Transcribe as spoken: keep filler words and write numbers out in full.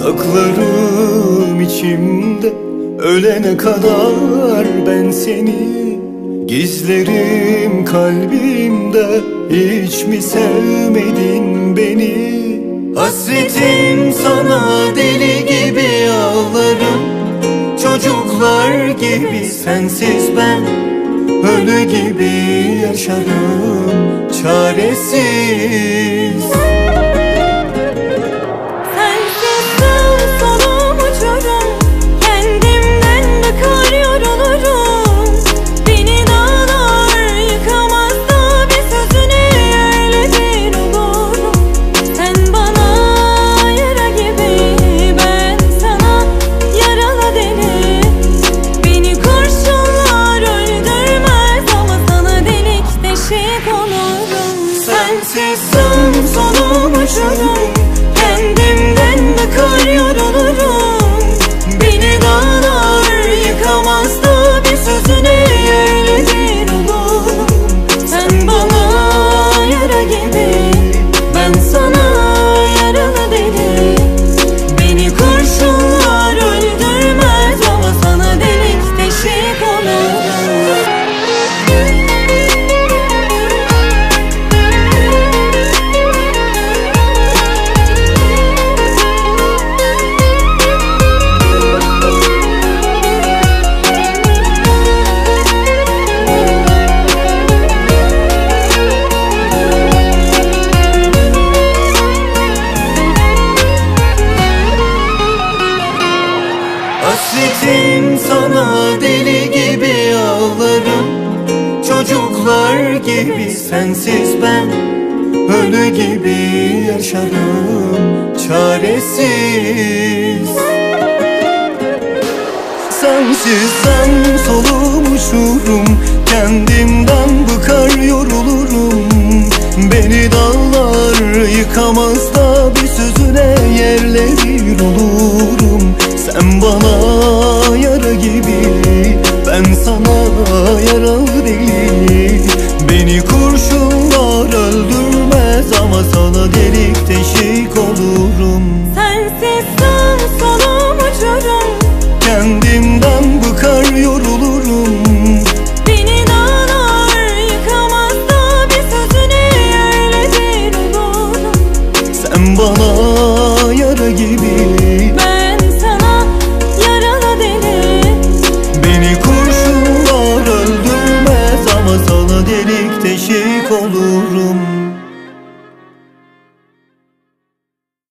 Saklarım içimde ölene kadar ben seni. Gizlerim kalbimde, hiç mi sevmedin beni? Hasretim sana deli gibi ağlarım. Çocuklar gibi sensiz ben ölü gibi yaşarım, çaresiz. Sensizsem solum uçurum, kendimden bakar yorulurum. Beni dağlar yıkamaz da bir sözüne yerle bir olurum. Sen bana yara gibi, ben sana yaralı deli. Beni kurşunlar öldürmez ama sana delik deşik olurum. Hasretim sana deli gibi ağlarım. Çocuklar gibi sensiz ben ölü gibi yaşarım, çaresiz. Sensizsem solum uçurum, kendimden bıkar yorulurum. Beni dağlar yıkamaz da bir sözüne yerle bir olurum. Sen bana yara gibi, ben sana yaralı deli. Beni kurşunlar öldürmez ama sana delik deşik olurum. Sensizsem solum uçurum, kendimden bıkar yorulurum. Beni dağlar yıkamaz da bir sözüne yerle bir olurum. Sen bana yara gibi, ben sana yaralı deli. Beni kurşunlar öldürmez ama sana delik deşik olurum.